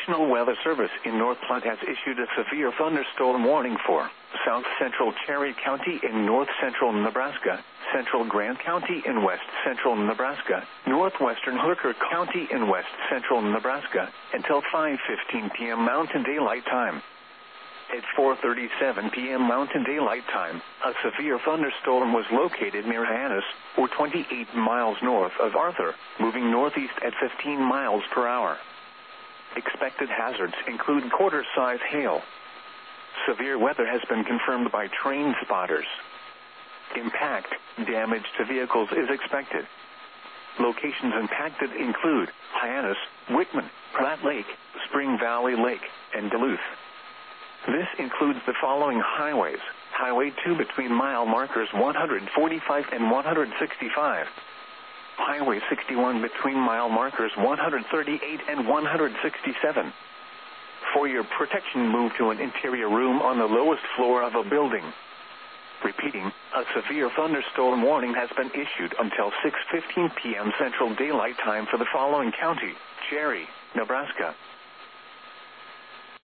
National Weather Service in North Platte has issued a severe thunderstorm warning for south central Cherry County in north central Nebraska, central Grant County in west central Nebraska, northwestern Hooker County in west central Nebraska, until 5:15 p.m. Mountain Daylight Time. At 4:37 p.m. Mountain Daylight Time, a severe thunderstorm was located near Hyannis, or 28 miles north of Arthur, moving northeast at 15 miles per hour. Expected hazards include quarter-size hail. Severe weather has been confirmed by train spotters. Impact damage to vehicles is expected. Locations impacted include Hyannis, Whitman, Platte Lake, Spring Valley Lake, and Duluth. This includes the following highways: Highway 2 between mile markers 145 and 165. Highway 61 between mile markers 138 and 167. For your protection, move to an interior room on the lowest floor of a building. Repeating, a severe thunderstorm warning has been issued until 6:15 p.m. Central Daylight Time for the following county: Cherry, Nebraska,